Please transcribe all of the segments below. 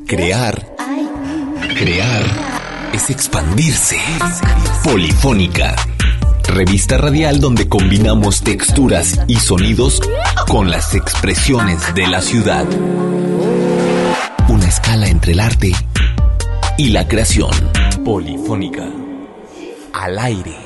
Crear es expandirse. Polifónica, revista radial donde combinamos texturas y sonidos con las expresiones de la ciudad. Una escala entre el arte y la creación. Polifónica, al aire.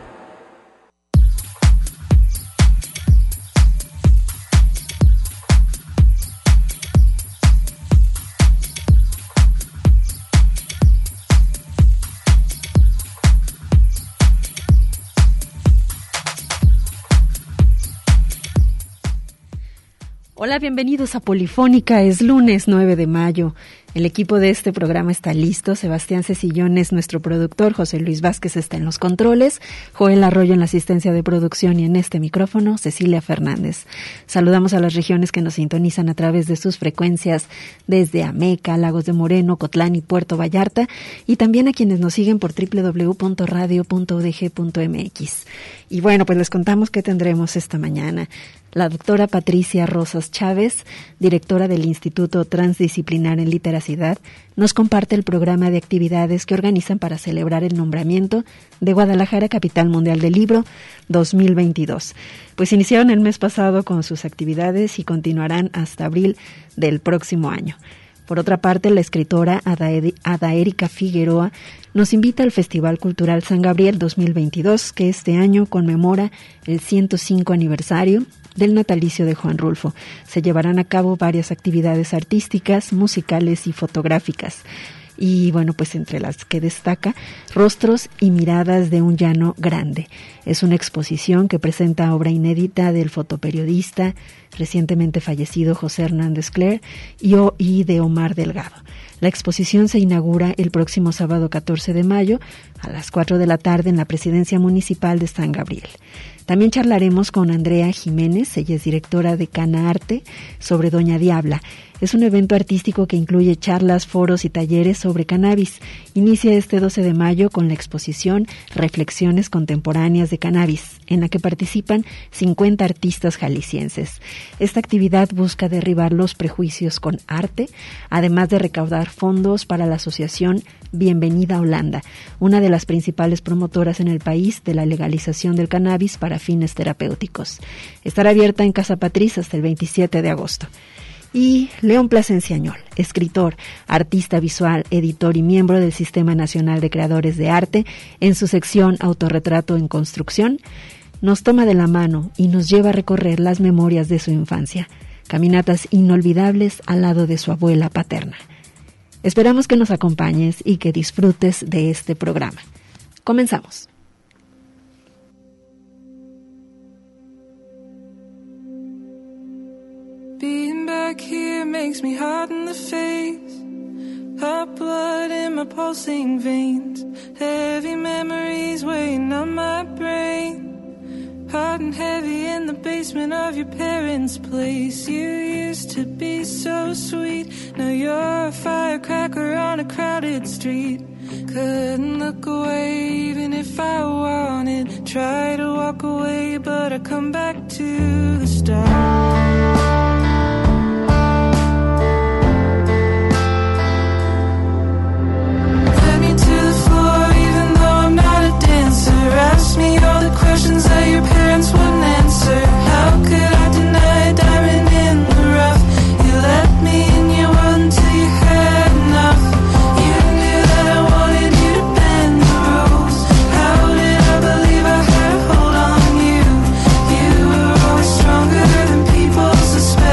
Hola, bienvenidos a Polifónica. Es lunes 9 de mayo. El equipo de este programa está listo. Sebastián Cecillón es nuestro productor, José Luis Vázquez está en los controles, Joel Arroyo en la asistencia de producción y en este micrófono, Cecilia Fernández. Saludamos a las regiones que nos sintonizan a través de sus frecuencias desde Ameca, Lagos de Moreno, Cotlán y Puerto Vallarta, y también a quienes nos siguen por www.radio.udg.mx. Y bueno, pues les contamos qué tendremos esta mañana. La doctora Patricia Rosas Chávez, directora del Instituto Transdisciplinar en Literacidad, nos comparte el programa de actividades que organizan para celebrar el nombramiento de Guadalajara Capital Mundial del Libro 2022. Pues iniciaron el mes pasado con sus actividades y continuarán hasta abril del próximo año. Por otra parte, la escritora Ada Erika Figueroa nos invita al Festival Cultural San Gabriel 2022, que este año conmemora el 105 aniversario del natalicio de Juan Rulfo. Se llevarán a cabo varias actividades artísticas, musicales y fotográficas. Y bueno, pues entre las que destaca Rostros y Miradas de un Llano Grande. Es una exposición que presenta obra inédita del fotoperiodista recientemente fallecido José Hernández Cler y de Omar Delgado. La exposición se inaugura el próximo sábado 14 de mayo a las 4 de la tarde en la Presidencia Municipal de San Gabriel. También charlaremos con Andrea Jiménez, ella es directora de Cana Arte, sobre Doña Diabla. Es un evento artístico que incluye charlas, foros y talleres sobre cannabis. Inicia este 12 de mayo con la exposición Reflexiones Contemporáneas de Cannabis, en la que participan 50 artistas jaliscienses. Esta actividad busca derribar los prejuicios con arte, además de recaudar fondos para la asociación Bienvenida Holanda, una de las principales promotoras en el país de la legalización del cannabis para fines terapéuticos. Estará abierta en Casa Patriz hasta el 27 de agosto. Y León Plasencia Añol, escritor, artista visual, editor y miembro del Sistema Nacional de Creadores de Arte, en su sección Autorretrato en Construcción, nos toma de la mano y nos lleva a recorrer las memorias de su infancia, caminatas inolvidables al lado de su abuela paterna. Esperamos que nos acompañes y que disfrutes de este programa. Comenzamos. Being back here makes me hot in the face. Hot blood in my pulsing veins. Heavy memories weighing on my brain. Hot and heavy in the basement of your parents' place. You used to be so sweet. Now you're a firecracker on a crowded street. Couldn't look away even if I wanted. Try to walk away but I come back to the start. Ask me all the questions that your parents wouldn't answer. How could I deny a diamond in the rough? You let me in your world until you had enough. You knew that I wanted you to bend the rules. How did I believe I had a hold on you? You were always stronger than people suspect.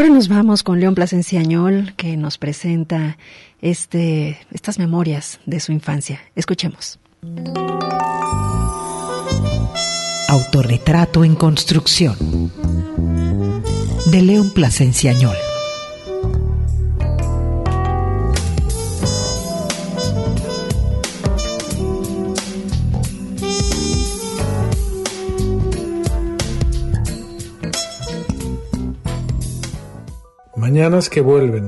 ahora nos vamos con León Plasencia Añol, que nos presenta estas memorias de su infancia. Escuchemos. Autorretrato en construcción, de León Plasencia Añol. Mañanas que vuelven.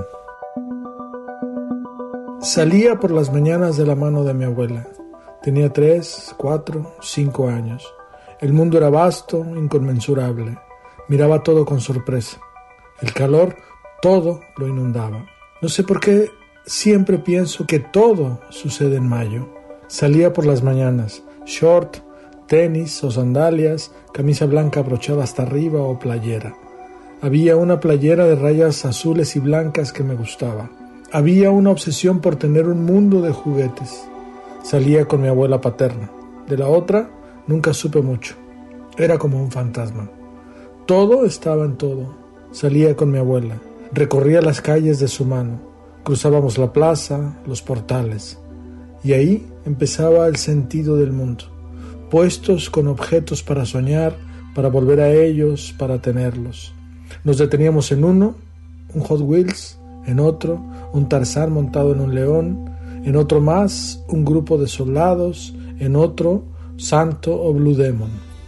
Salía por las mañanas de la mano de mi abuela. Tenía 3, 4, 5 años. El mundo era vasto, inconmensurable. Miraba todo con sorpresa. El calor, todo lo inundaba. No sé por qué siempre pienso que todo sucede en mayo. Salía por las mañanas, short, tenis o sandalias, camisa blanca abrochada hasta arriba o playera. Había una playera de rayas azules y blancas que me gustaba. Había una obsesión por tener un mundo de juguetes. Salía con mi abuela paterna. De la otra, nunca supe mucho. Era como un fantasma. Todo estaba en todo. Salía con mi abuela. Recorría las calles de su mano. Cruzábamos la plaza, los portales. Y ahí empezaba el sentido del mundo. Puestos con objetos para soñar, para volver a ellos, para tenerlos. Nos deteníamos en uno, un Hot Wheels, en otro, un Tarzán montado en un león, en otro más, un grupo de soldados, en otro, Santo o Blue Demon.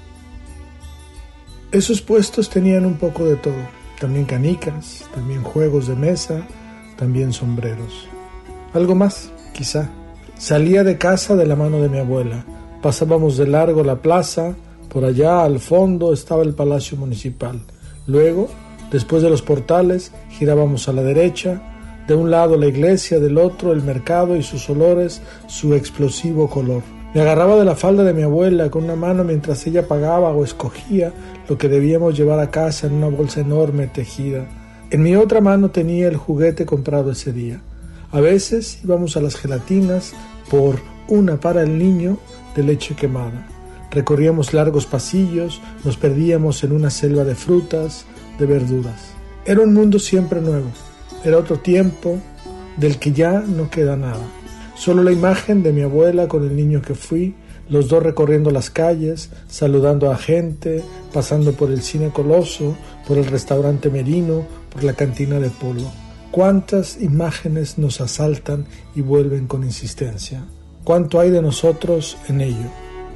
Esos puestos tenían un poco de todo, también canicas, también juegos de mesa, también sombreros. Algo más, quizá. Salía de casa de la mano de mi abuela, pasábamos de largo la plaza, por allá al fondo estaba el Palacio Municipal. Luego, después de los portales, girábamos a la derecha, de un lado la iglesia, del otro el mercado y sus olores, su explosivo color. Me agarraba de la falda de mi abuela con una mano mientras ella pagaba o escogía lo que debíamos llevar a casa en una bolsa enorme tejida. En mi otra mano tenía el juguete comprado ese día. A veces íbamos a las gelatinas por una para el niño de leche quemada. Recorríamos largos pasillos, nos perdíamos en una selva de frutas, de verduras. Era un mundo siempre nuevo. Era otro tiempo del que ya no queda nada. Solo la imagen de mi abuela con el niño que fui, los dos recorriendo las calles, saludando a gente, pasando por el cine Coloso, por el restaurante Merino, por la cantina de Polo. ¿Cuántas imágenes nos asaltan y vuelven con insistencia? ¿Cuánto hay de nosotros en ello?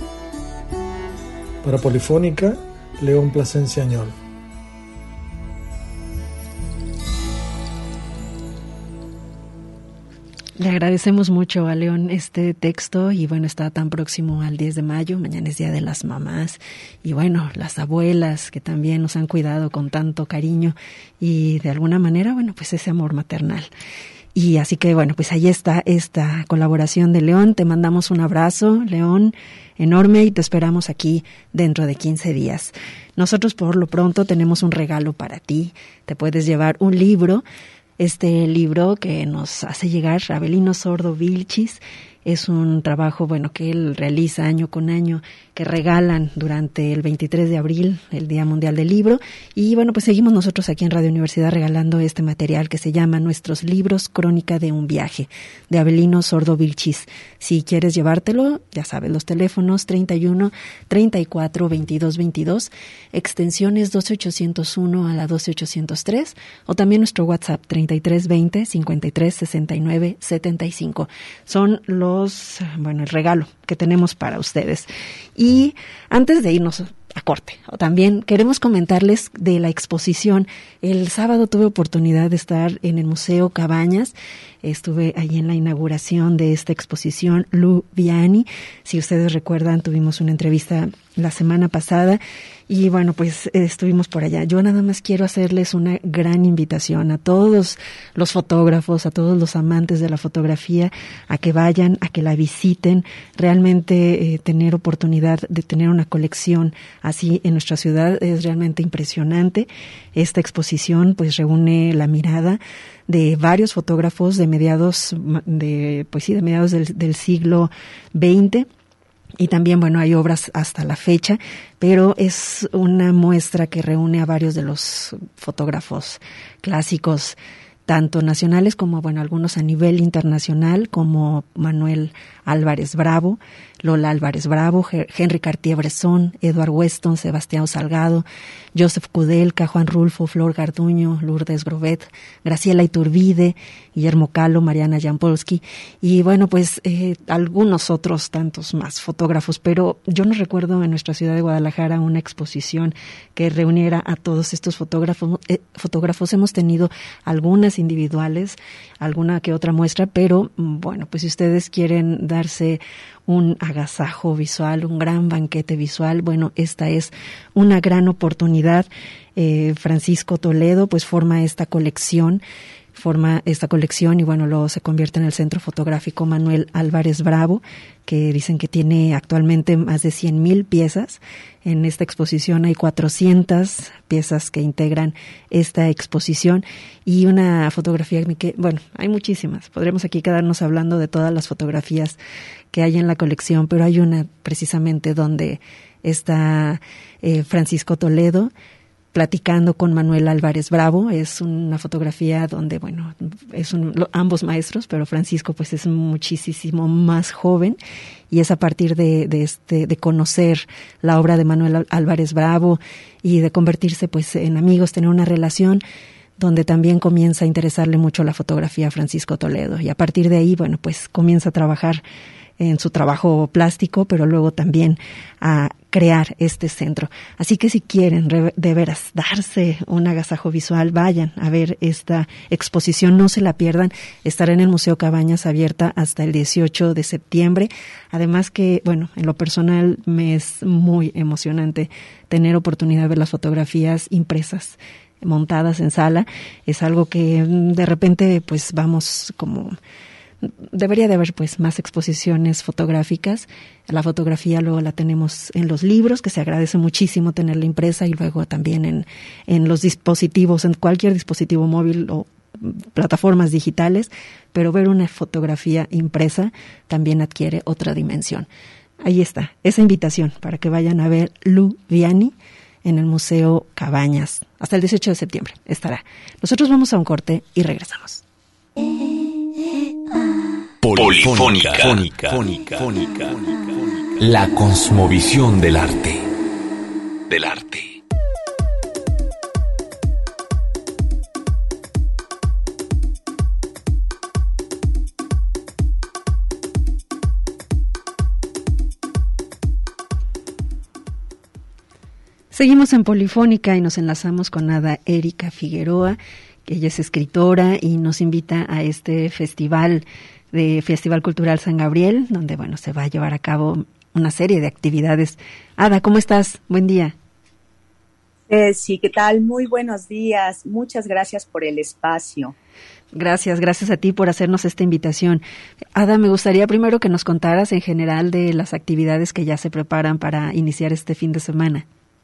Para Polifónica, León Plasencia Añol. Le agradecemos mucho a León este texto y bueno, está tan próximo al 10 de mayo, mañana es Día de las Mamás y bueno, las abuelas que también nos han cuidado con tanto cariño y de alguna manera, bueno, pues ese amor maternal. Y así que bueno, pues ahí está esta colaboración de León. Te mandamos un abrazo, León, enorme y te esperamos aquí dentro de 15 días. Nosotros por lo pronto tenemos un regalo para ti. Te puedes llevar un libro. Este libro que nos hace llegar Avelino Sordo Vilchis es un trabajo, bueno, que él realiza año con año, que regalan durante el 23 de abril, el Día Mundial del Libro. Y bueno, pues seguimos nosotros aquí en Radio Universidad regalando este material que se llama Nuestros Libros, Crónica de un Viaje, de Avelino Sordo Vilchis. Si quieres llevártelo, ya sabes, los teléfonos 31 34 22 22, extensiones 12801 a la 12803, o también nuestro WhatsApp 33 20 53 69 75. Son el regalo que tenemos para ustedes. Y antes de irnos a corte, también queremos comentarles de la exposición. El sábado tuve oportunidad de estar en el Museo Cabañas. Estuve ahí en la inauguración de esta exposición Lu Viani. Si ustedes recuerdan, tuvimos una entrevista la semana pasada y bueno, pues estuvimos por allá. Yo nada más quiero hacerles una gran invitación a todos los fotógrafos, a todos los amantes de la fotografía, a que vayan, a que la visiten. Realmente tener oportunidad de tener una colección así en nuestra ciudad es realmente impresionante. Esta exposición pues reúne la mirada de varios fotógrafos de mediados del siglo XX. Y también, bueno, hay obras hasta la fecha, pero es una muestra que reúne a varios de los fotógrafos clásicos, tanto nacionales como, bueno, algunos a nivel internacional, como Manuel Álvarez Bravo, Lola Álvarez Bravo, Henry Cartier-Bresson, Edward Weston, Sebastián Salgado, Joseph Kudelka, Juan Rulfo, Flor Garduño, Lourdes Grobet, Graciela Iturbide, Guillermo Calo, Mariana Jampolsky, y bueno, pues algunos otros tantos más fotógrafos, pero yo no recuerdo en nuestra ciudad de Guadalajara una exposición que reuniera a todos estos fotógrafos. Hemos tenido algunas individuales, alguna que otra muestra, pero bueno, pues si ustedes quieren darse un agasajo visual, un gran banquete visual, bueno, esta es una gran oportunidad. Francisco Toledo pues forma esta colección y bueno, luego se convierte en el Centro Fotográfico Manuel Álvarez Bravo, que dicen que tiene actualmente más de 100,000 piezas. En esta exposición hay 400 piezas que integran esta exposición y una fotografía que, bueno, hay muchísimas. Podremos aquí quedarnos hablando de todas las fotografías que hay en la colección, pero hay una precisamente donde está Francisco Toledo platicando con Manuel Álvarez Bravo. Es una fotografía donde, bueno, ambos maestros, pero Francisco pues es muchísimo más joven, y es a partir de conocer la obra de Manuel Álvarez Bravo y de convertirse pues en amigos, tener una relación, donde también comienza a interesarle mucho la fotografía a Francisco Toledo, y a partir de ahí, bueno, pues comienza a trabajar en su trabajo plástico, pero luego también a crear este centro. Así que si quieren de veras darse un agasajo visual, vayan a ver esta exposición, no se la pierdan. Estará en el Museo Cabañas, abierta hasta el 18 de septiembre. Además que, bueno, en lo personal me es muy emocionante tener oportunidad de ver las fotografías impresas, montadas en sala. Es algo que de repente pues vamos como... Debería de haber pues más exposiciones fotográficas. La fotografía luego la tenemos en los libros, que se agradece muchísimo tenerla impresa, y luego también en los dispositivos, en cualquier dispositivo móvil o plataformas digitales, pero ver una fotografía impresa también adquiere otra dimensión. Ahí está, esa invitación para que vayan a ver Lu Viani en el Museo Cabañas. Hasta el 18 de septiembre estará. Nosotros vamos a un corte y regresamos. Polifónica. La cosmovisión del arte. Seguimos en Polifónica y nos enlazamos con Ada Erika Figueroa, que ella es escritora y nos invita a este Festival Cultural San Gabriel, donde, bueno, se va a llevar a cabo una serie de actividades. Ada, ¿cómo estás? Buen día. Sí, ¿qué tal? Muy buenos días. Muchas gracias por el espacio. Gracias a ti por hacernos esta invitación. Ada, me gustaría primero que nos contaras en general de las actividades que ya se preparan para iniciar este fin de semana.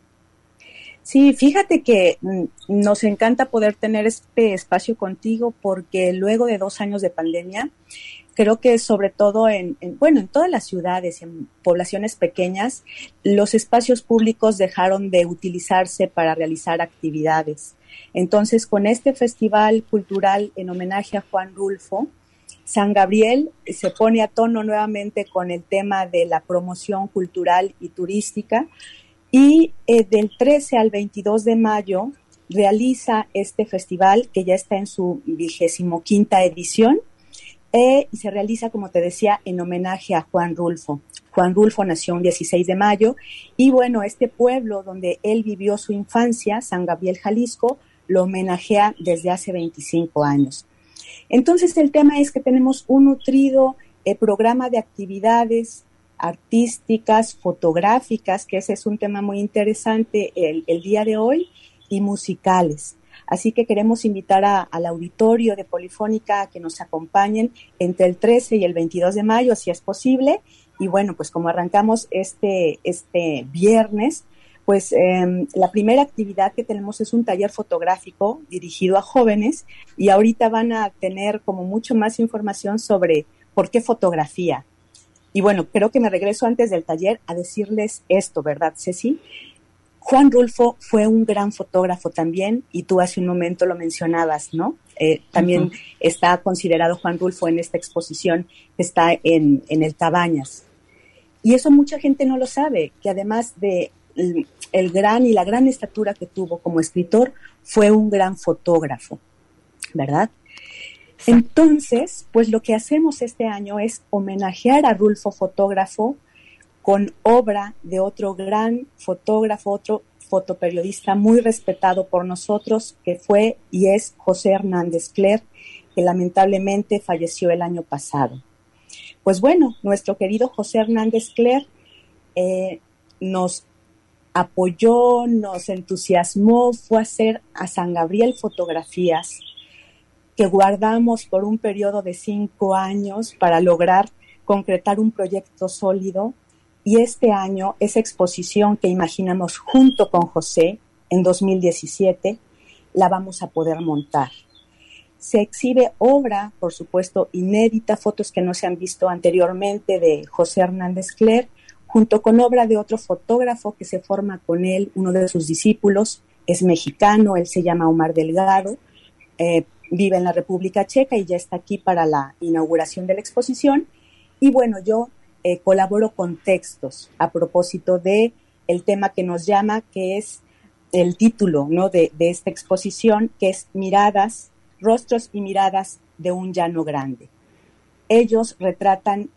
Sí, fíjate que nos encanta poder tener este espacio contigo, porque luego de 2 años de pandemia, creo que sobre todo en todas las ciudades, en poblaciones pequeñas, los espacios públicos dejaron de utilizarse para realizar actividades. Entonces, con este festival cultural en homenaje a Juan Rulfo, San Gabriel se pone a tono nuevamente con el tema de la promoción cultural y turística. Y del 13 al 22 de mayo realiza este festival, que ya está en su 25ª edición, y se realiza, como te decía, en homenaje a Juan Rulfo. Juan Rulfo nació un 16 de mayo y, bueno, este pueblo donde él vivió su infancia, San Gabriel, Jalisco, lo homenajea desde hace 25 años. Entonces, el tema es que tenemos un nutrido programa de actividades artísticas, fotográficas, que ese es un tema muy interesante el día de hoy, y musicales. Así que queremos invitar al auditorio de Polifónica a que nos acompañen entre el 13 y el 22 de mayo, si es posible. Y bueno, pues como arrancamos este viernes, pues la primera actividad que tenemos es un taller fotográfico dirigido a jóvenes, y ahorita van a tener como mucho más información sobre por qué fotografía. Y bueno, creo que me regreso antes del taller a decirles esto, ¿verdad, Ceci? Juan Rulfo fue un gran fotógrafo también, y tú hace un momento lo mencionabas, ¿no? También está considerado Juan Rulfo en esta exposición que está en el Cabañas. Y eso mucha gente no lo sabe, que además de la gran estatura que tuvo como escritor, fue un gran fotógrafo, ¿verdad? Sí. Entonces, pues lo que hacemos este año es homenajear a Rulfo fotógrafo con obra de otro gran fotógrafo, otro fotoperiodista muy respetado por nosotros, que fue y es José Hernández Cler, que lamentablemente falleció el año pasado. Pues bueno, nuestro querido José Hernández Cler nos apoyó, nos entusiasmó, fue a hacer a San Gabriel fotografías que guardamos por un periodo de 5 años para lograr concretar un proyecto sólido. Y este año, esa exposición que imaginamos junto con José en 2017, la vamos a poder montar. Se exhibe obra, por supuesto, inédita, fotos que no se han visto anteriormente de José Hernández Cler, junto con obra de otro fotógrafo que se forma con él, uno de sus discípulos, es mexicano, él se llama Omar Delgado, vive en la República Checa y ya está aquí para la inauguración de la exposición. Y bueno, yo colaboro con textos a propósito de el tema que nos llama, que es el título, ¿no?, de esta exposición, que es Miradas, Rostros y Miradas de un Llano Grande. Ellos retratan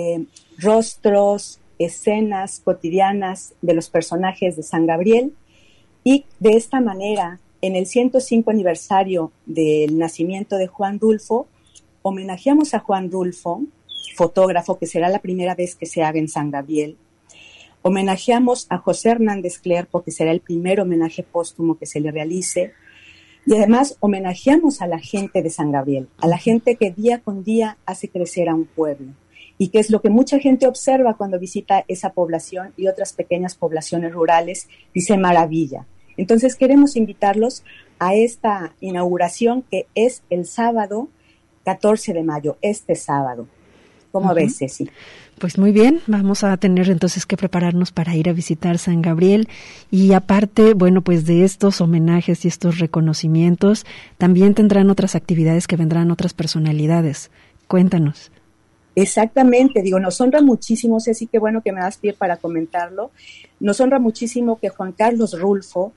rostros, escenas cotidianas de los personajes de San Gabriel, y de esta manera, en el 105 aniversario del nacimiento de Juan Rulfo, homenajeamos a Juan Rulfo, fotógrafo, que será la primera vez que se haga en San Gabriel. Homenajeamos a José Hernández Cler, porque será el primer homenaje póstumo que se le realice. Y además homenajeamos a la gente de San Gabriel, a la gente que día con día hace crecer a un pueblo, y que es lo que mucha gente observa cuando visita esa población y otras pequeñas poblaciones rurales, dice maravilla. Entonces queremos invitarlos a esta inauguración, que es el sábado 14 de mayo, este sábado. ¿Cómo ves, Ceci? Pues muy bien, vamos a tener entonces que prepararnos para ir a visitar San Gabriel. Y aparte, bueno, pues de estos homenajes y estos reconocimientos, también tendrán otras actividades que vendrán otras personalidades. Cuéntanos. Exactamente, nos honra muchísimo, Ceci, qué bueno que me das pie para comentarlo. Nos honra muchísimo que Juan Carlos Rulfo,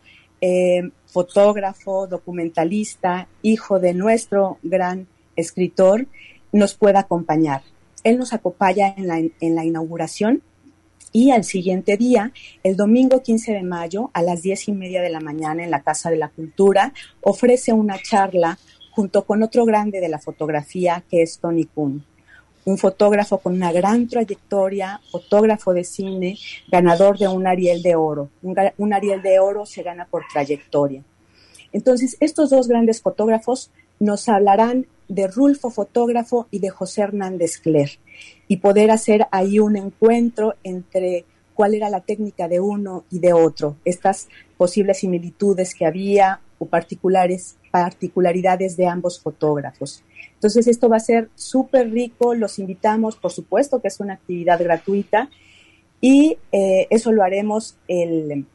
fotógrafo, documentalista, hijo de nuestro gran escritor, nos pueda acompañar. Él nos acompaña en la inauguración, y al siguiente día, el domingo 15 de mayo, a las 10:30 de la mañana, en la Casa de la Cultura, ofrece una charla junto con otro grande de la fotografía, que es Tony Kuhn, un fotógrafo con una gran trayectoria, fotógrafo de cine, ganador de un Ariel de Oro. Un Ariel de Oro se gana por trayectoria. Entonces, estos dos grandes fotógrafos nos hablarán de Rulfo fotógrafo y de José Hernández Cler, y poder hacer ahí un encuentro entre cuál era la técnica de uno y de otro, estas posibles similitudes que había o particularidades de ambos fotógrafos. Entonces esto va a ser súper rico, los invitamos, por supuesto que es una actividad gratuita, y eso lo haremos el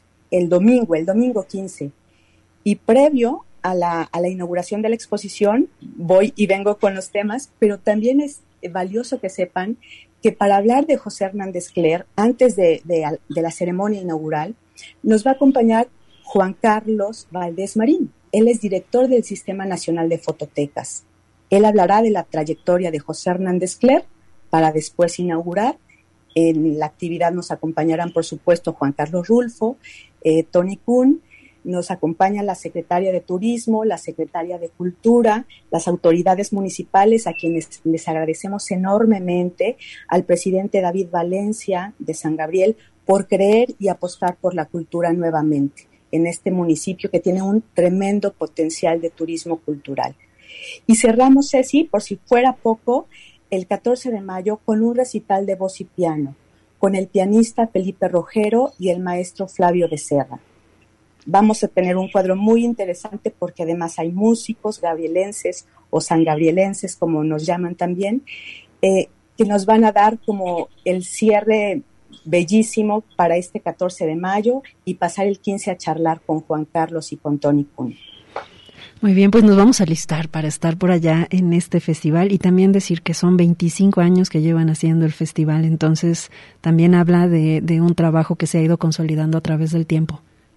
domingo 15, y previo a la inauguración de la exposición, voy y vengo con los temas, pero también es valioso que sepan que para hablar de José Hernández Cler, antes de la ceremonia inaugural, nos va a acompañar Juan Carlos Valdés Marín. Él es director del Sistema Nacional de Fototecas. Él hablará de la trayectoria de José Hernández Cler para después inaugurar. En la actividad nos acompañarán, por supuesto, Juan Carlos Rulfo, Tony Kuhn. Nos acompaña la secretaria de Turismo, la secretaria de Cultura, las autoridades municipales, a quienes les agradecemos enormemente, al presidente David Valencia de San Gabriel, por creer y apostar por la cultura nuevamente en este municipio que tiene un tremendo potencial de turismo cultural. Y cerramos, Ceci, por si fuera poco, el 14 de mayo con un recital de voz y piano, con el pianista Felipe Rogero y el maestro Flavio Becerra. Vamos a tener un cuadro muy interesante porque además hay músicos gabrielenses o sangabrielenses, como nos llaman también, que nos van a dar como el cierre bellísimo para este 14 de mayo y pasar el 15 a charlar con Juan Carlos y con Tony Kun. Muy bien, pues nos vamos a alistar para estar por allá en este festival y también decir que son 25 años que llevan haciendo el festival, entonces también habla de un trabajo que se ha ido consolidando a través del tiempo.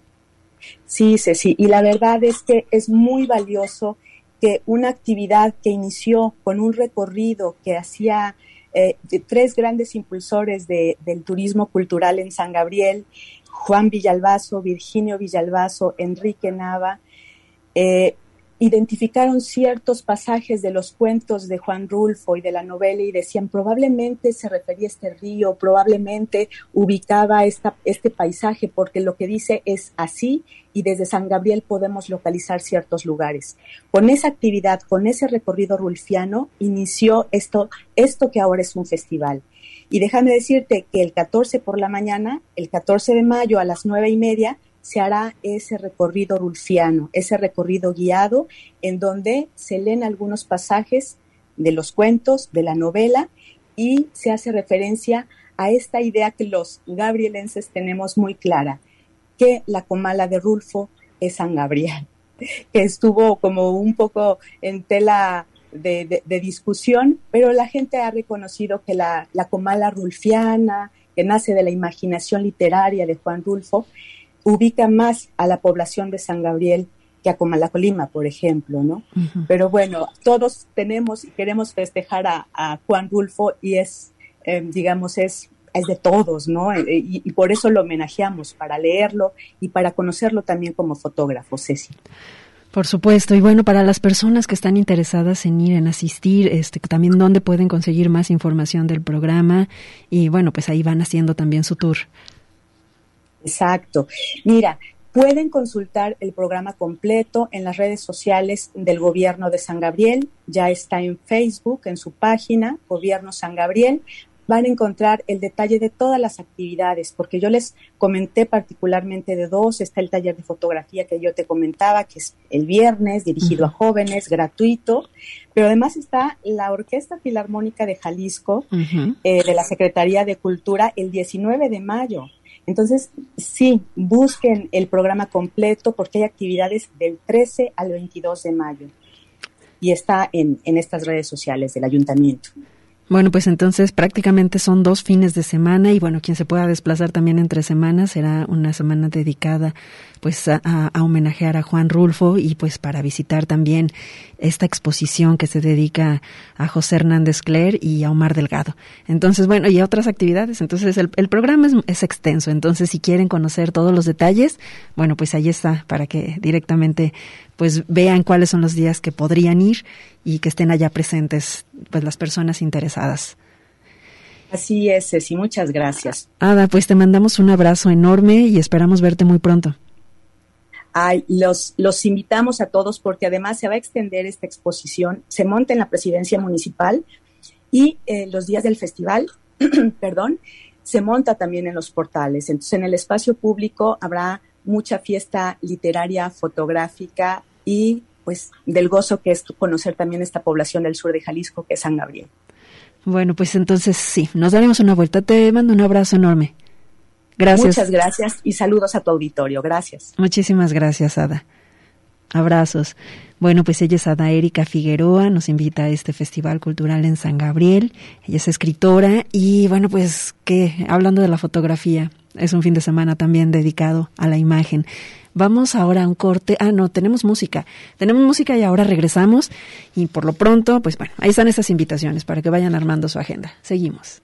Sí, Ceci, y la verdad es que es muy valioso que una actividad que inició con un recorrido que hacía de 3 grandes impulsores del turismo cultural en San Gabriel, Juan Villalbazo, Virginio Villalbazo, Enrique Nava, identificaron ciertos pasajes de los cuentos de Juan Rulfo y de la novela y decían probablemente se refería a este río, probablemente ubicaba este paisaje porque lo que dice es así y desde San Gabriel podemos localizar ciertos lugares. Con esa actividad, con ese recorrido rulfiano, inició esto que ahora es un festival. Y déjame decirte que el 14 por la mañana, el 14 de mayo a las 9:30, se hará ese recorrido rulfiano, ese recorrido guiado en donde se leen algunos pasajes de los cuentos, de la novela y se hace referencia a esta idea que los gabrielenses tenemos muy clara, que la comala de Rulfo es San Gabriel, que estuvo como un poco en tela de discusión, pero la gente ha reconocido que la comala rulfiana, que nace de la imaginación literaria de Juan Rulfo, ubica más a la población de San Gabriel que a Comala-Colima, por ejemplo, ¿no? Uh-huh. Pero bueno, todos tenemos y queremos festejar a Juan Rulfo y es de todos, ¿no? Y por eso lo homenajeamos, para leerlo y para conocerlo también como fotógrafo, Ceci. Por supuesto, y bueno, para las personas que están interesadas en ir, en asistir, también dónde pueden conseguir más información del programa y bueno, pues ahí van haciendo también su tour. Exacto. Mira, pueden consultar el programa completo en las redes sociales del Gobierno de San Gabriel. Ya está en Facebook, en su página, Gobierno San Gabriel. Van a encontrar el detalle de todas las actividades, porque yo les comenté particularmente de 2. Está el taller de fotografía que yo te comentaba, que es el viernes, dirigido a jóvenes, gratuito. Pero además está la Orquesta Filarmónica de Jalisco, de la Secretaría de Cultura, el 19 de mayo. Entonces, sí, busquen el programa completo porque hay actividades del 13 al 22 de mayo y está en estas redes sociales del ayuntamiento. Bueno, pues entonces prácticamente son 2 fines de semana y bueno, quien se pueda desplazar también entre semanas será una semana dedicada pues a homenajear a Juan Rulfo y pues para visitar también esta exposición que se dedica a José Hernández Cler y a Omar Delgado. Entonces, bueno, y a otras actividades. Entonces, el programa es extenso. Entonces, si quieren conocer todos los detalles, bueno, pues ahí está para que directamente pues vean cuáles son los días que podrían ir y que estén allá presentes pues las personas interesadas. Así es, Ceci, muchas gracias. Ada, pues te mandamos un abrazo enorme y esperamos verte muy pronto. Ay, los invitamos a todos porque además se va a extender esta exposición, se monta en la Presidencia Municipal y los días del festival, se monta también en los portales. Entonces en el espacio público habrá mucha fiesta literaria, fotográfica y pues del gozo que es conocer también esta población del sur de Jalisco que es San Gabriel. Bueno, pues entonces sí, nos daremos una vuelta. Te mando un abrazo enorme. Gracias. Muchas gracias y saludos a tu auditorio. Gracias. Muchísimas gracias, Ada. Abrazos. Bueno, pues ella es Ada Erika Figueroa, nos invita a este Festival Cultural en San Gabriel. Ella es escritora y bueno, pues que hablando de la fotografía, es un fin de semana también dedicado a la imagen. Vamos ahora a un corte. No, tenemos música. Tenemos música y ahora regresamos y por lo pronto, pues bueno, ahí están estas invitaciones para que vayan armando su agenda. Seguimos.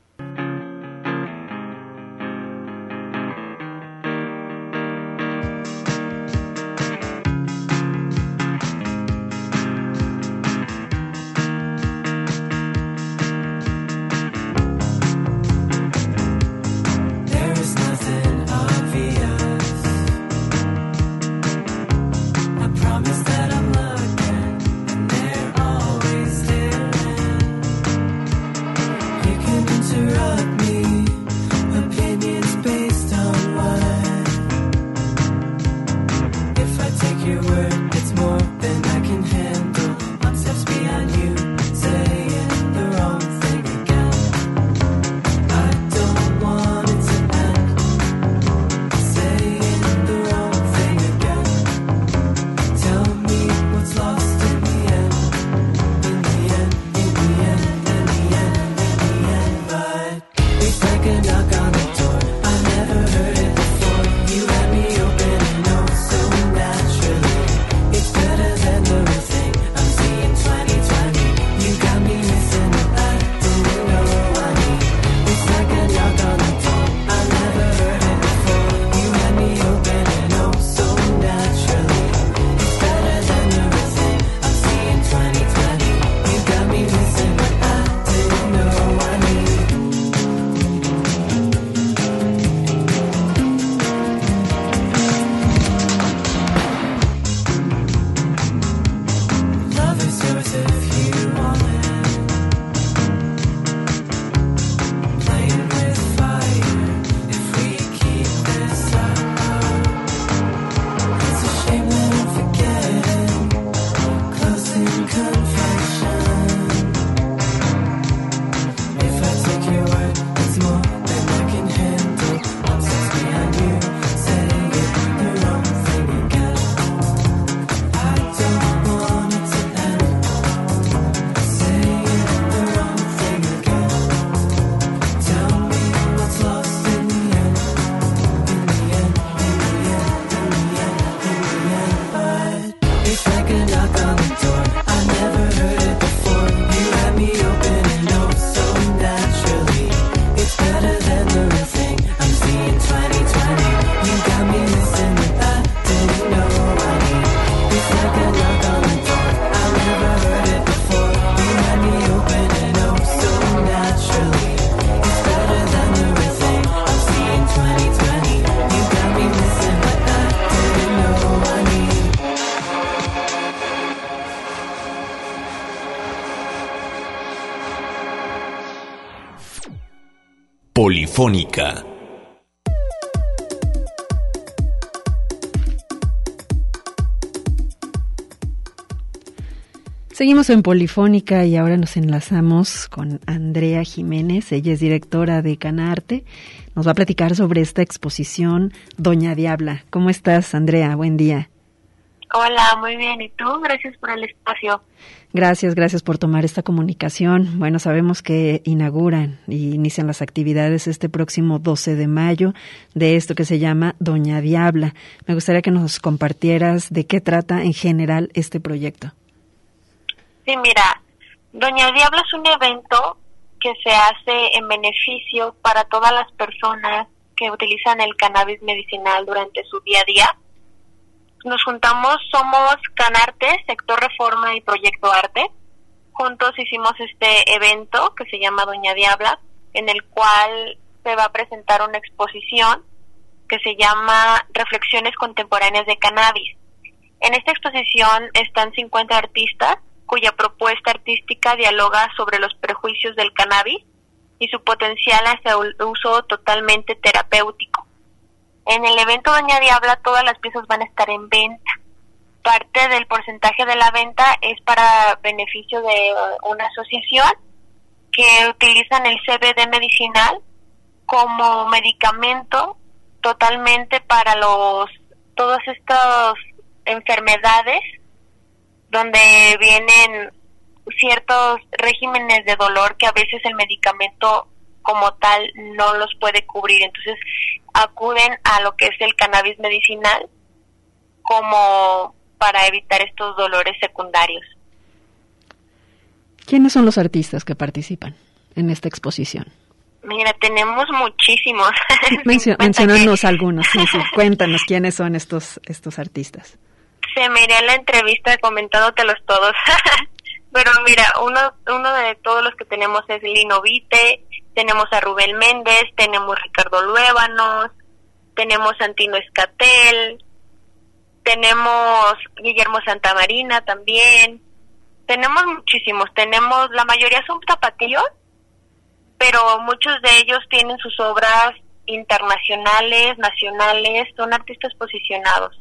Polifónica. Seguimos en Polifónica y ahora nos enlazamos con Andrea Jiménez. Ella es directora de Canarte. Nos va a platicar sobre esta exposición Doña Diabla. ¿Cómo estás, Andrea? Buen día. Hola, muy bien. ¿Y tú? Gracias por el espacio. Gracias por tomar esta comunicación. Bueno, sabemos que inauguran y inician las actividades este próximo 12 de mayo de esto que se llama Doña Diabla. Me gustaría que nos compartieras de qué trata en general este proyecto. Sí, mira, Doña Diabla es un evento que se hace en beneficio para todas las personas que utilizan el cannabis medicinal durante su día a día. Nos juntamos, somos Canarte, Sector Reforma y Proyecto Arte. Juntos hicimos este evento que se llama Doña Diabla, en el cual se va a presentar una exposición que se llama Reflexiones Contemporáneas de Cannabis. En esta exposición están 50 artistas cuya propuesta artística dialoga sobre los prejuicios del cannabis y su potencial hacia el uso totalmente terapéutico. En el evento Doña Diabla todas las piezas van a estar en venta. Parte del porcentaje de la venta es para beneficio de una asociación que utilizan el CBD medicinal como medicamento totalmente para todas estas enfermedades donde vienen ciertos regímenes de dolor que a veces el medicamento como tal no los puede cubrir. Entonces acuden a lo que es el cannabis medicinal como para evitar estos dolores secundarios. ¿Quiénes son los artistas que participan en esta exposición? Mira, tenemos muchísimos. Menciónanos algunos, sí. Cuéntanos quiénes son estos artistas. Se me iría la entrevista comentándotelos todos. Pero mira, uno de todos los que tenemos es Lino Vite, tenemos a Rubén Méndez, tenemos Ricardo Luébanos, tenemos Santino Escatel, tenemos Guillermo Santamarina también, tenemos muchísimos, la mayoría son tapatíos, pero muchos de ellos tienen sus obras internacionales, nacionales, son artistas posicionados.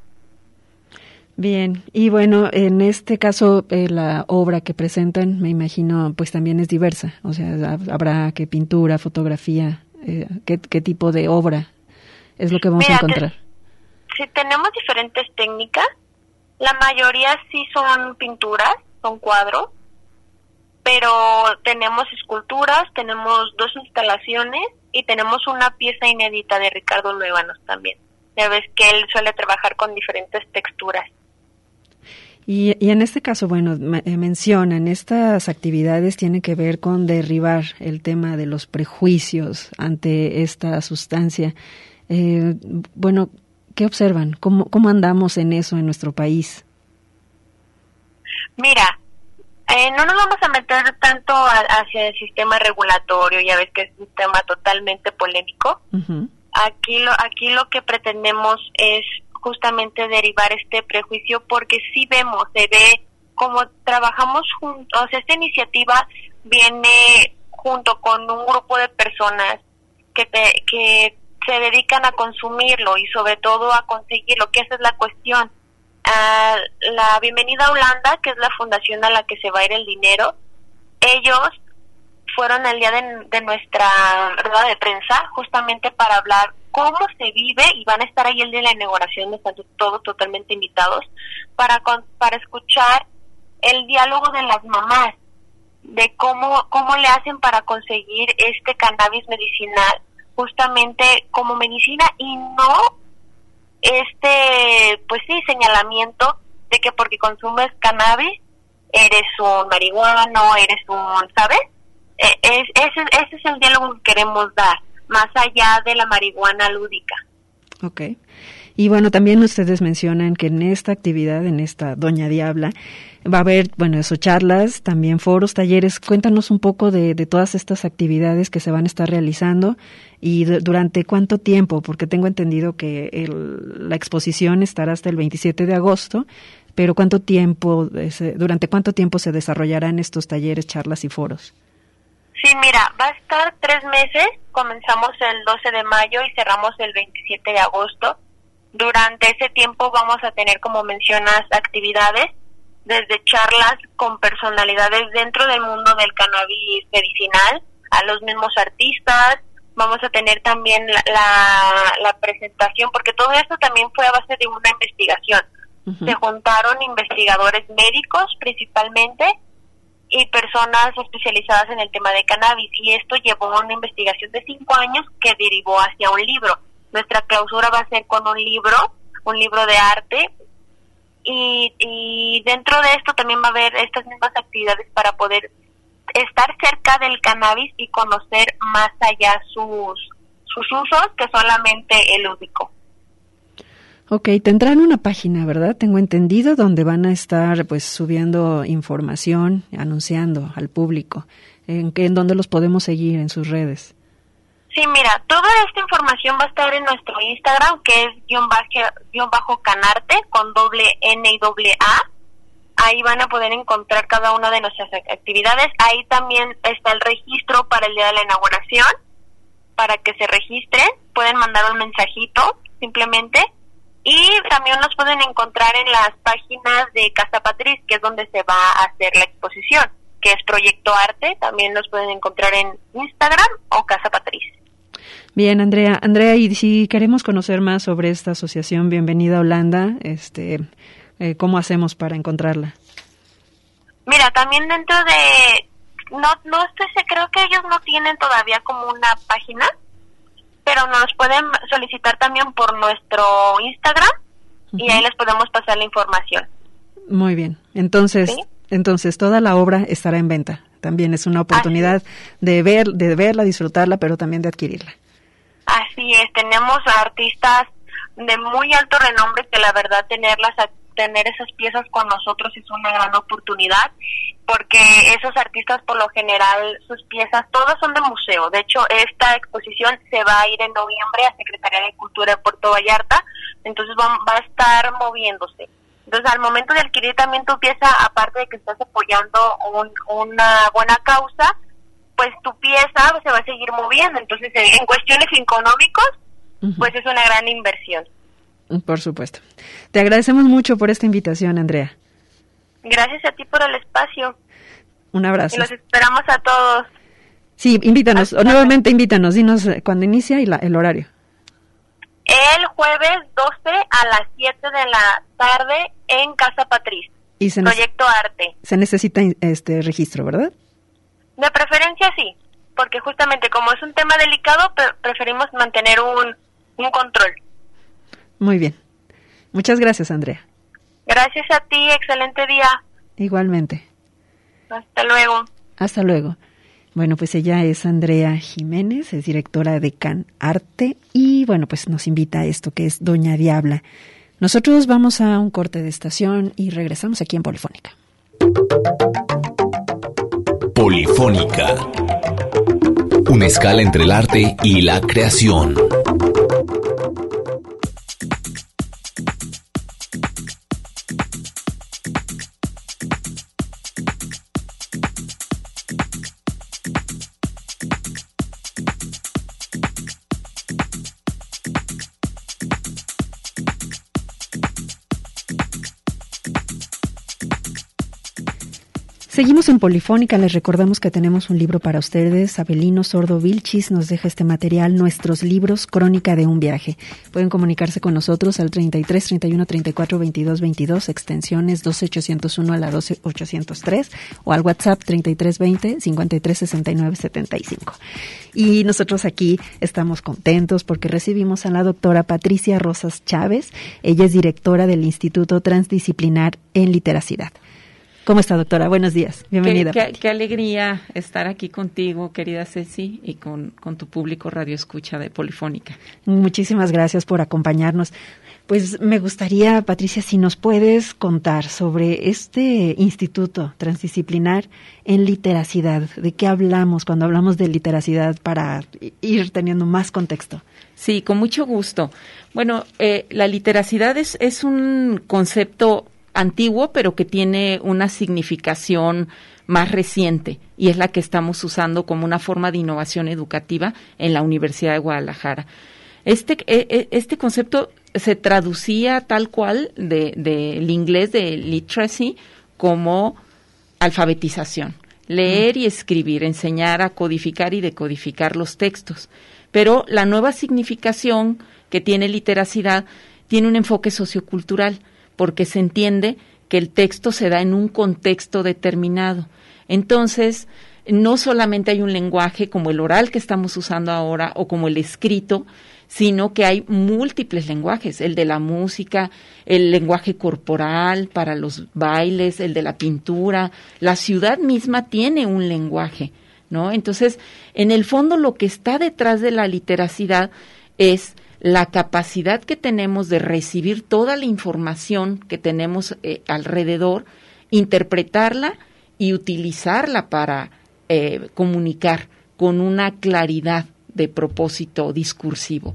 Bien, y bueno, en este caso la obra que presentan, me imagino, pues también es diversa, o sea, habrá que pintura, fotografía, ¿qué tipo de obra es lo que vamos a encontrar? Sí, tenemos diferentes técnicas, la mayoría sí son pinturas, son cuadros, pero tenemos esculturas, tenemos 2 instalaciones y tenemos una pieza inédita de Ricardo Luébanos también. Ya ves que él suele trabajar con diferentes texturas. Y en este caso, bueno, mencionan, estas actividades tienen que ver con derribar el tema de los prejuicios ante esta sustancia. Bueno, ¿qué observan? ¿Cómo andamos en eso en nuestro país? Mira, no nos vamos a meter tanto hacia el sistema regulatorio, ya ves que es un tema totalmente polémico. Uh-huh. Aquí lo que pretendemos es justamente derivar este prejuicio, porque sí se ve como trabajamos juntos. O sea, esta iniciativa viene junto con un grupo de personas que se dedican a consumirlo y sobre todo a conseguirlo, que esa es la cuestión. La Bienvenida a Holanda, que es la fundación a la que se va a ir el dinero, ellos fueron el día de nuestra rueda de prensa justamente para hablar cómo se vive, y van a estar ahí el día de la inauguración, están todos totalmente invitados para escuchar el diálogo de las mamás, de cómo le hacen para conseguir este cannabis medicinal justamente como medicina, y no pues sí, señalamiento de que porque consumes cannabis eres un marihuano, ¿sabes? Ese es el diálogo que queremos dar, más allá de la marihuana lúdica. Okay. Y bueno, también ustedes mencionan que en esta actividad, en esta Doña Diabla, va a haber, bueno, eso, charlas, también foros, talleres. Cuéntanos un poco de todas estas actividades que se van a estar realizando y durante cuánto tiempo, porque tengo entendido que la exposición estará hasta el 27 de agosto, pero durante cuánto tiempo se desarrollarán estos talleres, charlas y foros. Sí, mira, va a estar 3 meses, comenzamos el 12 de mayo y cerramos el 27 de agosto. Durante ese tiempo vamos a tener, como mencionas, actividades, desde charlas con personalidades dentro del mundo del cannabis medicinal, a los mismos artistas. Vamos a tener también la presentación, porque todo esto también fue a base de una investigación. Se juntaron investigadores médicos principalmente y personas especializadas en el tema de cannabis, y esto llevó a una investigación de 5 años que derivó hacia un libro. Nuestra clausura va a ser con un libro de arte, y dentro de esto también va a haber estas mismas actividades para poder estar cerca del cannabis y conocer más allá sus usos que solamente el lúdico. Ok, tendrán una página, ¿verdad? Tengo entendido, donde van a estar pues subiendo información, anunciando al público. ¿En dónde los podemos seguir en sus redes? Sí, mira, toda esta información va a estar en nuestro Instagram, que es _canarte, con doble N y doble A. Ahí van a poder encontrar cada una de nuestras actividades. Ahí también está el registro para el día de la inauguración, para que se registren. Pueden mandar un mensajito, simplemente. Y también nos pueden encontrar en las páginas de Casa Patriz, que es donde se va a hacer la exposición, que es Proyecto Arte. También nos pueden encontrar en Instagram o Casa Patriz. Bien, Andrea, y si queremos conocer más sobre esta asociación, bienvenida a Holanda, ¿cómo hacemos para encontrarla? Mira, también dentro de, no estoy, creo que ellos no tienen todavía como una página, pero nos pueden solicitar también por nuestro Instagram, y ahí les podemos pasar la información. Muy bien. Entonces, ¿sí? Entonces toda la obra estará en venta. También es una oportunidad de verla, disfrutarla, pero también de adquirirla. Así es. Tenemos artistas de muy alto renombre que la verdad tener esas piezas con nosotros es una gran oportunidad, porque esos artistas por lo general, sus piezas todas son de museo. De hecho, esta exposición se va a ir en noviembre a Secretaría de Cultura de Puerto Vallarta, entonces va a estar moviéndose. Entonces, al momento de adquirir también tu pieza, aparte de que estás apoyando una buena causa, pues tu pieza se va a seguir moviendo. Entonces, en cuestiones económicas, pues es una gran inversión. Por supuesto. Te agradecemos mucho por esta invitación, Andrea. Gracias a ti por el espacio. Un abrazo. Y los esperamos a todos. Sí, invítanos, nuevamente invítanos, dinos cuándo inicia y el horario. El jueves 12 a las 7 de la tarde en Casa Patriz. Y Proyecto Arte. Se necesita registro, ¿verdad? De preferencia sí, porque justamente como es un tema delicado, preferimos mantener un control. Muy bien. Muchas gracias, Andrea. Gracias a ti, excelente día. Igualmente. Hasta luego. Hasta luego. Bueno, pues ella es Andrea Jiménez, es directora de Can Arte, y bueno, pues nos invita a esto que es Doña Diabla. Nosotros vamos a un corte de estación y regresamos aquí en Polifónica. Polifónica. Una escala entre el arte y la creación. Seguimos en Polifónica, les recordamos que tenemos un libro para ustedes. Abelino Sordo Vilchis nos deja este material, Nuestros libros, Crónica de un viaje. Pueden comunicarse con nosotros al 33 31 34 22 22, extensiones 12801 a la 12803, o al WhatsApp 33 20 53 69 75. Y nosotros aquí estamos contentos porque recibimos a la doctora Patricia Rosas Chávez. Ella es directora del Instituto Transdisciplinar en Literacidad. ¿Cómo está, doctora? Buenos días. Bienvenida. Qué alegría estar aquí contigo, querida Ceci, y con tu público Radio Escucha de Polifónica. Muchísimas gracias por acompañarnos. Pues me gustaría, Patricia, si nos puedes contar sobre este Instituto Transdisciplinar en Literacidad. ¿De qué hablamos cuando hablamos de literacidad para ir teniendo más contexto? Sí, con mucho gusto. Bueno, la literacidad es un concepto antiguo, pero que tiene una significación más reciente y es la que estamos usando como una forma de innovación educativa en la Universidad de Guadalajara. Este concepto se traducía tal cual del inglés de literacy como alfabetización, leer y escribir, enseñar a codificar y decodificar los textos. Pero la nueva significación que tiene literacidad tiene un enfoque sociocultural, porque se entiende que el texto se da en un contexto determinado. Entonces, no solamente hay un lenguaje como el oral que estamos usando ahora o como el escrito, sino que hay múltiples lenguajes, el de la música, el lenguaje corporal para los bailes, el de la pintura. La ciudad misma tiene un lenguaje, ¿no? Entonces, en el fondo lo que está detrás de la literacidad es la capacidad que tenemos de recibir toda la información que tenemos alrededor, interpretarla y utilizarla para comunicar con una claridad de propósito discursivo.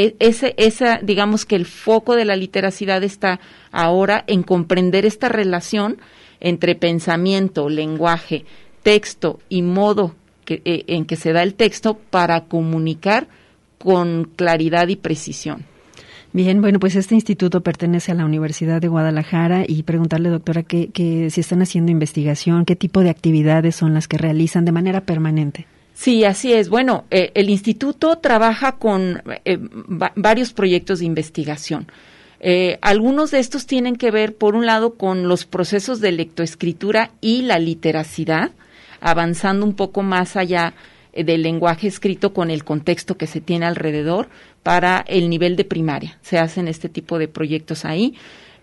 Digamos que el foco de la literacidad está ahora en comprender esta relación entre pensamiento, lenguaje, texto y modo en que se da el texto para comunicar con claridad y precisión. Bien, bueno, pues este instituto pertenece a la Universidad de Guadalajara y preguntarle, doctora, que si están haciendo investigación, qué tipo de actividades son las que realizan de manera permanente. Sí, así es. Bueno, el instituto trabaja con varios proyectos de investigación. Algunos de estos tienen que ver, por un lado, con los procesos de lectoescritura y la literacidad, avanzando un poco más allá del lenguaje escrito con el contexto que se tiene alrededor para el nivel de primaria. Se hacen este tipo de proyectos ahí.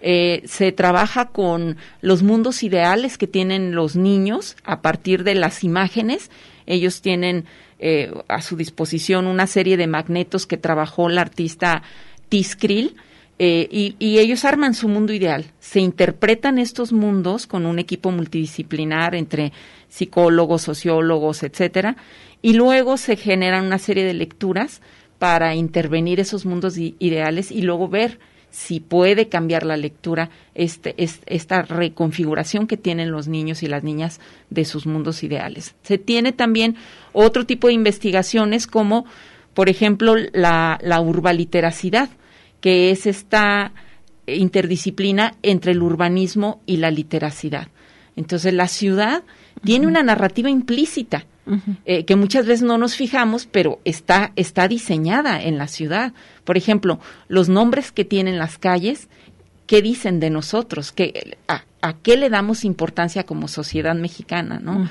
Se trabaja con los mundos ideales que tienen los niños a partir de las imágenes. Ellos tienen a su disposición una serie de magnetos que trabajó la artista Tis Krill, y ellos arman su mundo ideal. Se interpretan estos mundos con un equipo multidisciplinar entre psicólogos, sociólogos, etcétera, y luego se generan una serie de lecturas para intervenir esos mundos ideales y luego ver si puede cambiar la lectura esta reconfiguración que tienen los niños y las niñas de sus mundos ideales. Se tiene también otro tipo de investigaciones como, por ejemplo, la urbaliteracidad, que es esta interdisciplina entre el urbanismo y la literacidad. Entonces, la ciudad tiene una narrativa implícita, que muchas veces no nos fijamos, pero está diseñada en la ciudad. Por ejemplo, los nombres que tienen las calles, ¿qué dicen de nosotros? ¿A qué le damos importancia como sociedad mexicana, ¿no?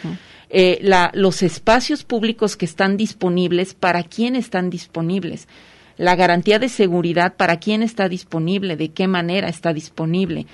Los espacios públicos que están disponibles, ¿para quién están disponibles? La garantía de seguridad, ¿para quién está disponible? ¿De qué manera está disponible?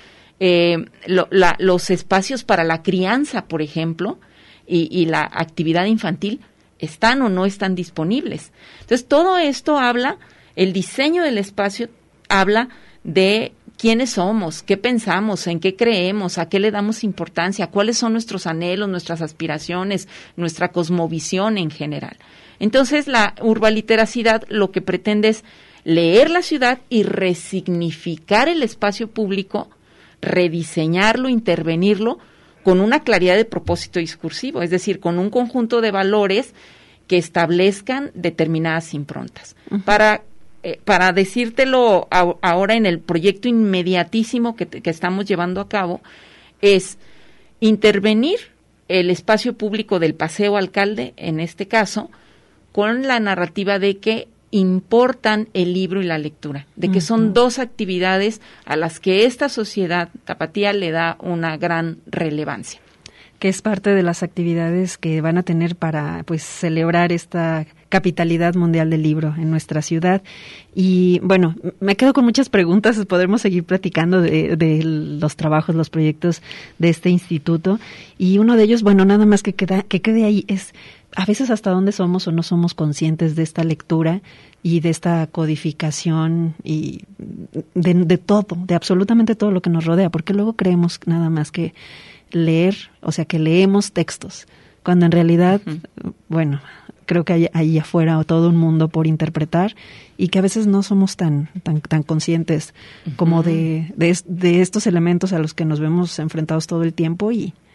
Los espacios para la crianza, por ejemplo, y la actividad infantil, ¿están o no están disponibles? Entonces, todo esto el diseño del espacio habla de quiénes somos, qué pensamos, en qué creemos, a qué le damos importancia, cuáles son nuestros anhelos, nuestras aspiraciones, nuestra cosmovisión en general. Entonces, la urbaliteracidad lo que pretende es leer la ciudad y resignificar el espacio público, rediseñarlo, intervenirlo con una claridad de propósito discursivo, es decir, con un conjunto de valores que establezcan determinadas improntas. Para decírtelo ahora en el proyecto inmediatísimo que estamos llevando a cabo, es intervenir el espacio público del Paseo Alcalde, en este caso, con la narrativa de que importan el libro y la lectura, de que son dos actividades a las que esta sociedad tapatía le da una gran relevancia. Que es parte de las actividades que van a tener para celebrar esta capitalidad mundial del libro en nuestra ciudad. Y bueno, me quedo con muchas preguntas, podremos seguir platicando de los trabajos, los proyectos de este instituto. Y uno de ellos, nada más que quede ahí, es a veces hasta dónde somos o no somos conscientes de esta lectura y de esta codificación y de todo, de absolutamente todo lo que nos rodea, porque luego creemos nada más que leer, o sea, que leemos textos, cuando en realidad, creo que hay ahí afuera todo un mundo por interpretar y que a veces no somos tan conscientes como de estos elementos a los que nos vemos enfrentados todo el tiempo y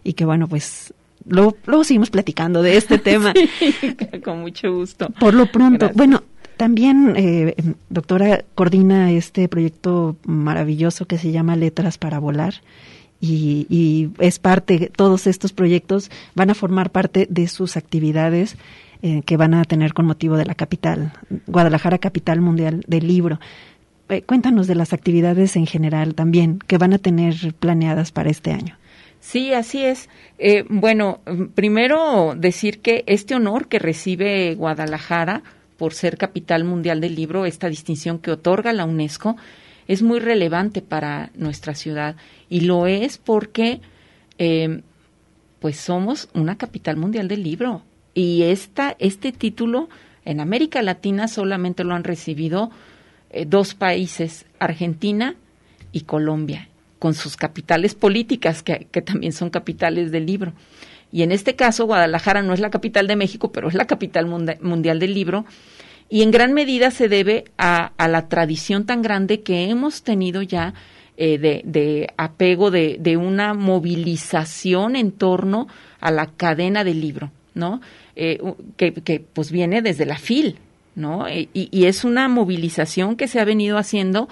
y que bueno, pues luego seguimos platicando de este tema. Sí, con mucho gusto. Por lo pronto, Gracias. bueno, también, doctora, coordina este proyecto maravilloso que se llama Letras para Volar, y es parte, todos estos proyectos van a formar parte de sus actividades que van a tener con motivo de la capital, Guadalajara, capital mundial del libro. Cuéntanos de las actividades en general también que van a tener planeadas para este año. Sí, así es. Bueno, primero decir que este honor que recibe Guadalajara por ser capital mundial del libro, esta distinción que otorga la UNESCO, es muy relevante para nuestra ciudad, y lo es porque pues somos una capital mundial del libro, y este título en América Latina solamente lo han recibido 2 países, Argentina y Colombia, con sus capitales políticas, que también son capitales del libro. Y en este caso, Guadalajara no es la capital de México, pero es la capital mundial del libro, y en gran medida se debe a la tradición tan grande que hemos tenido ya de apego, de una movilización en torno a la cadena del libro, ¿no? Que pues viene desde la FIL, ¿no? Y es una movilización que se ha venido haciendo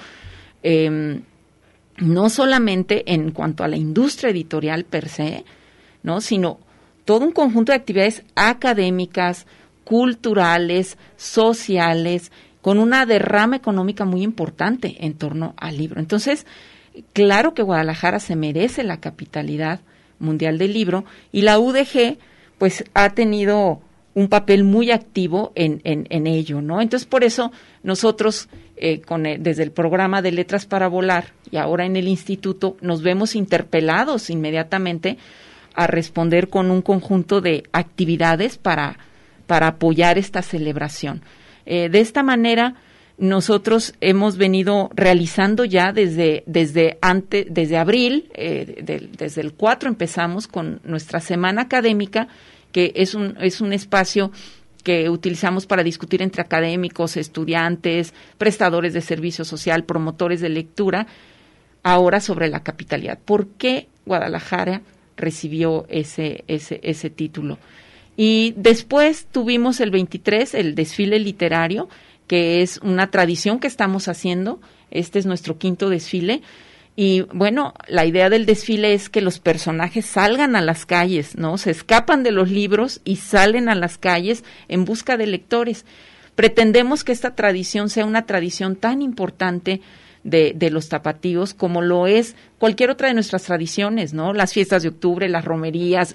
no solamente en cuanto a la industria editorial per se, ¿no? Sino todo un conjunto de actividades académicas, culturales, sociales, con una derrama económica muy importante en torno al libro. Entonces, claro que Guadalajara se merece la capitalidad mundial del libro, y la UDG pues ha tenido un papel muy activo en ello, ¿no? Entonces, por eso nosotros desde el programa de Letras para Volar y ahora en el instituto nos vemos interpelados inmediatamente a responder con un conjunto de actividades para apoyar esta celebración. De esta manera, nosotros hemos venido realizando ya desde abril, desde el 4 empezamos con nuestra semana académica, que es un espacio que utilizamos para discutir entre académicos, estudiantes, prestadores de servicio social, promotores de lectura, ahora sobre la capitalidad. ¿Por qué Guadalajara recibió ese título? Y después tuvimos el 23, el desfile literario, que es una tradición que estamos haciendo. Este es nuestro 5º desfile. Y bueno, la idea del desfile es que los personajes salgan a las calles, ¿no? Se escapan de los libros y salen a las calles en busca de lectores. Pretendemos que esta tradición sea una tradición tan importante de los tapatíos como lo es cualquier otra de nuestras tradiciones, ¿no? Las fiestas de octubre, las romerías,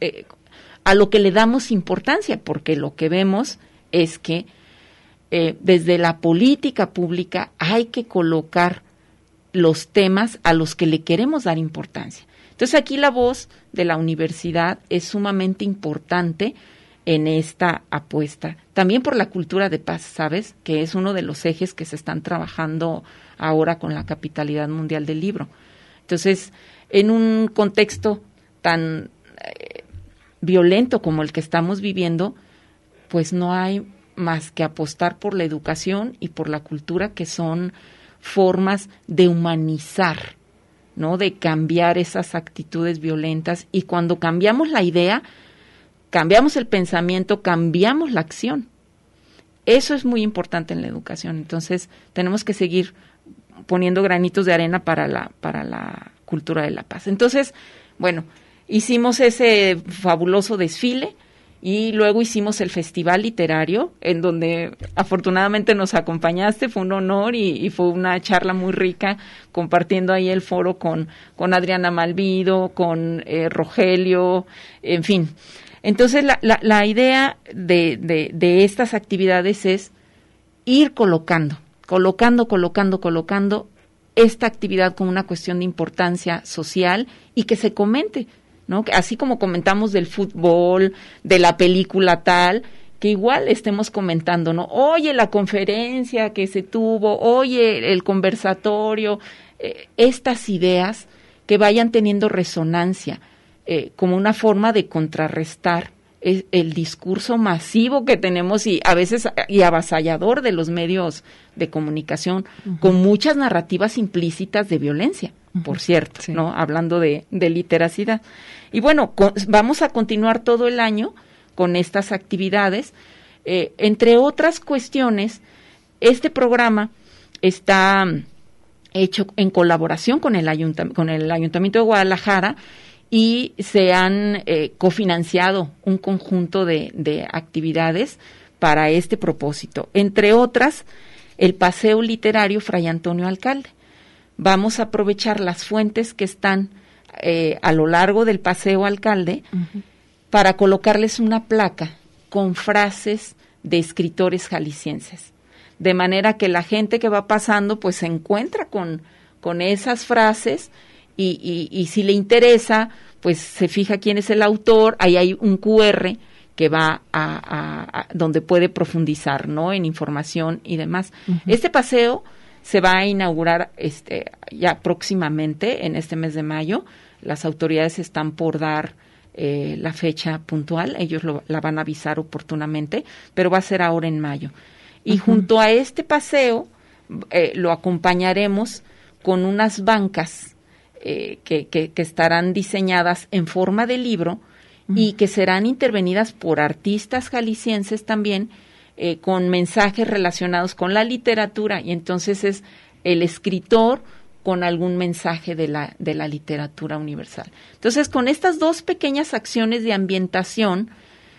a lo que le damos importancia, porque lo que vemos es que desde la política pública hay que colocar los temas a los que le queremos dar importancia. Entonces, aquí la voz de la universidad es sumamente importante en esta apuesta. También por la cultura de paz, ¿sabes? Que es uno de los ejes que se están trabajando ahora con la capitalidad mundial del libro. Entonces, en un contexto tan violento como el que estamos viviendo, pues no hay más que apostar por la educación y por la cultura, que son formas de humanizar, ¿no? De cambiar esas actitudes violentas, y cuando cambiamos la idea, cambiamos el pensamiento, cambiamos la acción. Eso es muy importante en la educación. Entonces, tenemos que seguir poniendo granitos de arena para la cultura de la paz. Entonces, bueno, hicimos ese fabuloso desfile y luego hicimos el festival literario, en donde afortunadamente nos acompañaste. Fue un honor y fue una charla muy rica, compartiendo ahí el foro con Adriana Malvido, con Rogelio, en fin. Entonces la idea de estas actividades es ir colocando esta actividad como una cuestión de importancia social y que se comente, ¿no? Así como comentamos del fútbol, de la película tal, que igual estemos comentando, ¿no? Oye, la conferencia que se tuvo, oye, el conversatorio, estas ideas que vayan teniendo resonancia, como una forma de contrarrestar el discurso masivo que tenemos y a veces y avasallador de los medios de comunicación, con muchas narrativas implícitas de violencia. por cierto, Sí. ¿no? Hablando de literacidad. Y bueno, vamos a continuar todo el año con estas actividades. Entre otras cuestiones, este programa está hecho en colaboración con el Ayuntamiento de Guadalajara y se han cofinanciado un conjunto de actividades para este propósito. Entre otras, el Paseo Literario Fray Antonio Alcalde. Vamos a aprovechar las fuentes que están a lo largo del Paseo Alcalde para colocarles una placa con frases de escritores jaliscienses, de manera que la gente que va pasando pues se encuentra con esas frases y si le interesa pues se fija quién es el autor. Ahí hay un QR que va a donde puede profundizar, ¿no?, en información y demás. Este paseo se va a inaugurar ya próximamente, en este mes de mayo. Las autoridades están por dar la fecha puntual, ellos la van a avisar oportunamente, pero va a ser ahora en mayo. Y junto a este paseo lo acompañaremos con unas bancas que estarán diseñadas en forma de libro y que serán intervenidas por artistas jaliscienses también, con mensajes relacionados con la literatura, y entonces es el escritor con algún mensaje de la literatura universal. Entonces, con estas dos pequeñas acciones de ambientación,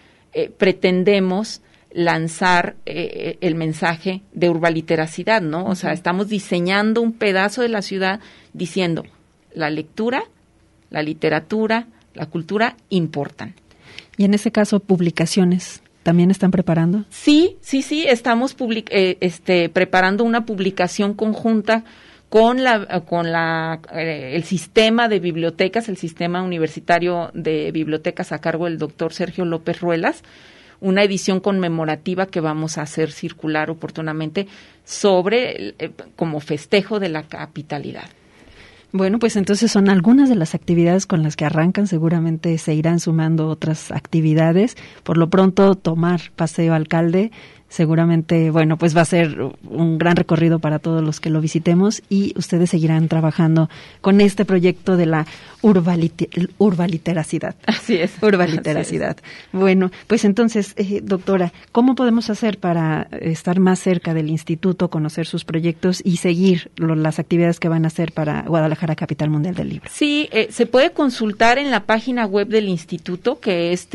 pretendemos lanzar el mensaje de urbaliteracidad, ¿no? O sea, estamos diseñando un pedazo de la ciudad diciendo, la lectura, la literatura, la cultura importan. Y en ese caso, publicaciones, ¿también están preparando? Sí, estamos preparando una publicación conjunta con el sistema de bibliotecas, el sistema universitario de bibliotecas a cargo del doctor Sergio López Ruelas, una edición conmemorativa que vamos a hacer circular oportunamente sobre como festejo de la capitalidad. Bueno, pues entonces son algunas de las actividades con las que arrancan. Seguramente se irán sumando otras actividades. Por lo pronto, tomar Paseo Alcalde, seguramente, bueno, pues va a ser un gran recorrido para todos los que lo visitemos, y ustedes seguirán trabajando con este proyecto de la urbaliteracidad. Así es. Urbaliteracidad. Así es. Bueno, pues entonces, doctora, ¿cómo podemos hacer para estar más cerca del instituto, conocer sus proyectos y seguir las actividades que van a hacer para Guadalajara, Capital Mundial del Libro? Sí, se puede consultar en la página web del instituto, que es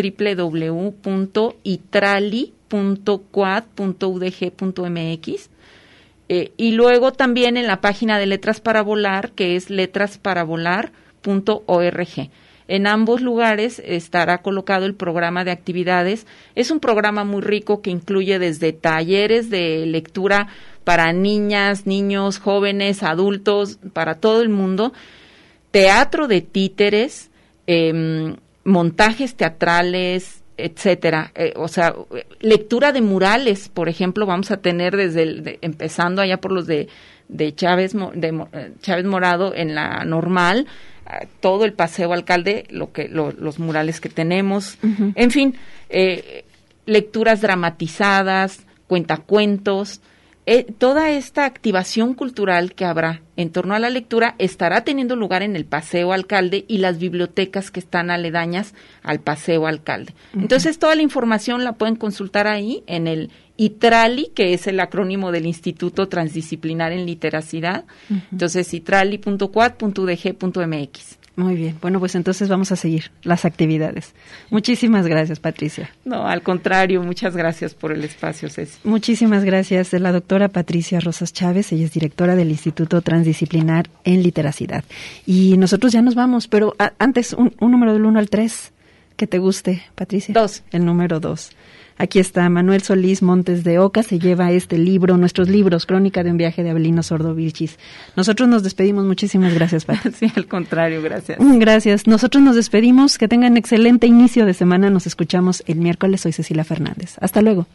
www.itrali.quad.udg.mx, y luego también en la página de Letras para Volar, que es letrasparavolar.org. En ambos lugares estará colocado el programa de actividades. Es un programa muy rico que incluye desde talleres de lectura para niñas, niños, jóvenes, adultos, para todo el mundo, teatro de títeres, montajes teatrales, etcétera, o sea, lectura de murales, por ejemplo, vamos a tener empezando allá por los de Chávez Morado en la Normal, todo el Paseo Alcalde, los murales que tenemos, en fin, lecturas dramatizadas, cuentacuentos. Toda esta activación cultural que habrá en torno a la lectura estará teniendo lugar en el Paseo Alcalde y las bibliotecas que están aledañas al Paseo Alcalde. Entonces, toda la información la pueden consultar ahí en el ITRALI, que es el acrónimo del Instituto Transdisciplinar en Literacidad. Entonces, itrali.quad.udg.mx. Muy bien. Bueno, pues entonces vamos a seguir las actividades. Muchísimas gracias, Patricia. No, al contrario, muchas gracias por el espacio, Ceci. Muchísimas gracias. La doctora Patricia Rosas Chávez, ella es directora del Instituto Transdisciplinar en Literacidad. Y nosotros ya nos vamos, pero antes un número del 1 al 3 que te guste, Patricia. 2. El número 2. Aquí está Manuel Solís Montes de Oca, se lleva este libro, nuestros libros, Crónica de un viaje de Abelino Sordo Vilchis. Nosotros nos despedimos, muchísimas gracias, Pati. Sí, al contrario, gracias. Gracias. Nosotros nos despedimos, que tengan excelente inicio de semana, nos escuchamos el miércoles, soy Cecilia Fernández. Hasta luego.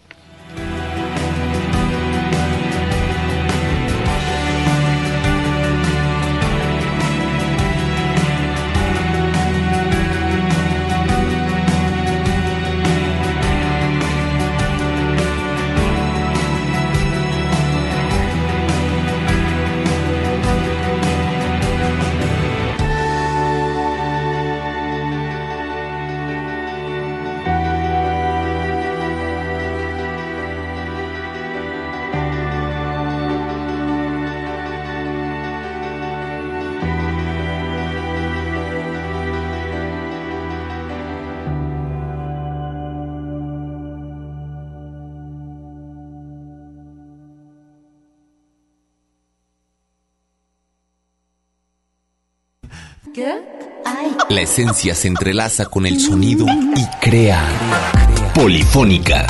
La esencia se entrelaza con el sonido y crea Polifónica.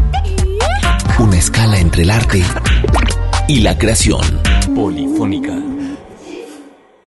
Una escala entre el arte y la creación. Polifónica.